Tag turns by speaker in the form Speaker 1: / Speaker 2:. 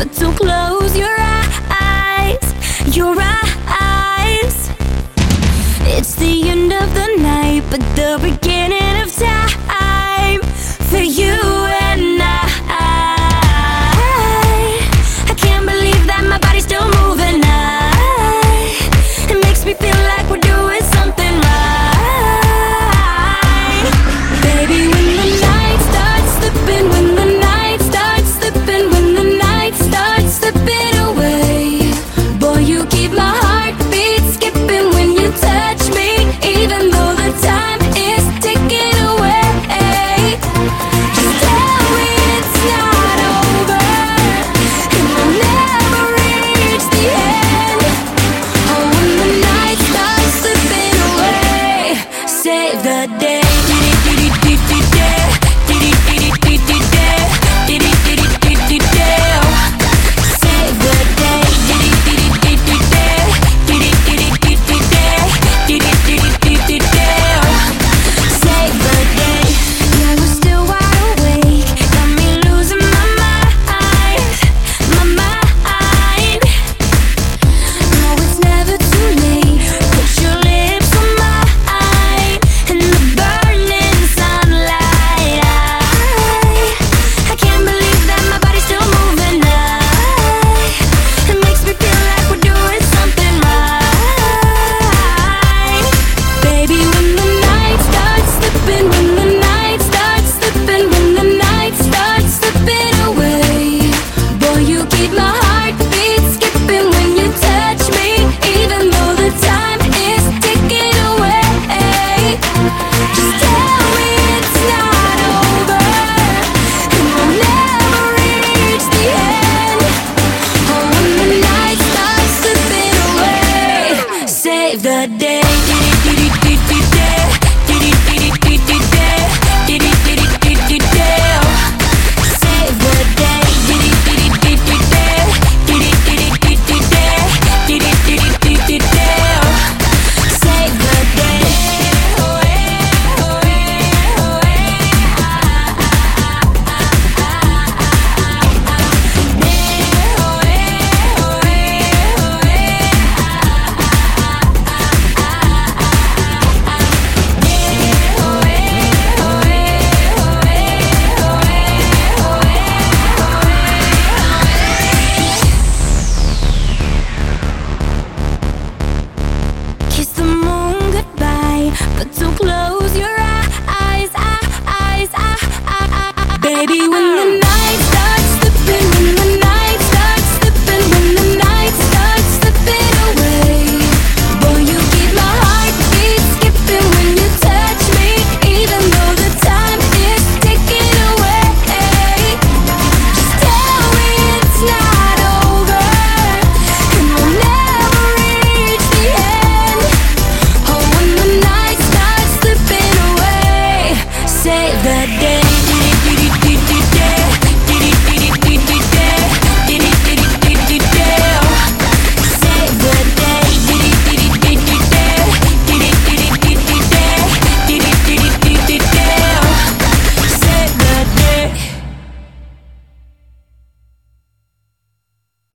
Speaker 1: So close your eyes, your eyes. It's the end of the night, but the beginning of time for you and I can't believe that my body's still moving. It makes me feel like we're doing something right. Baby, when the night starts slipping, when the night starts slipping, when the night starts slipping away, boy, you keep my heartbeat skipping when you touch me, even though the time is ticking away. Just tell me it's not over, and we'll never reach the end. Oh, when the night starts slipping away, save the day.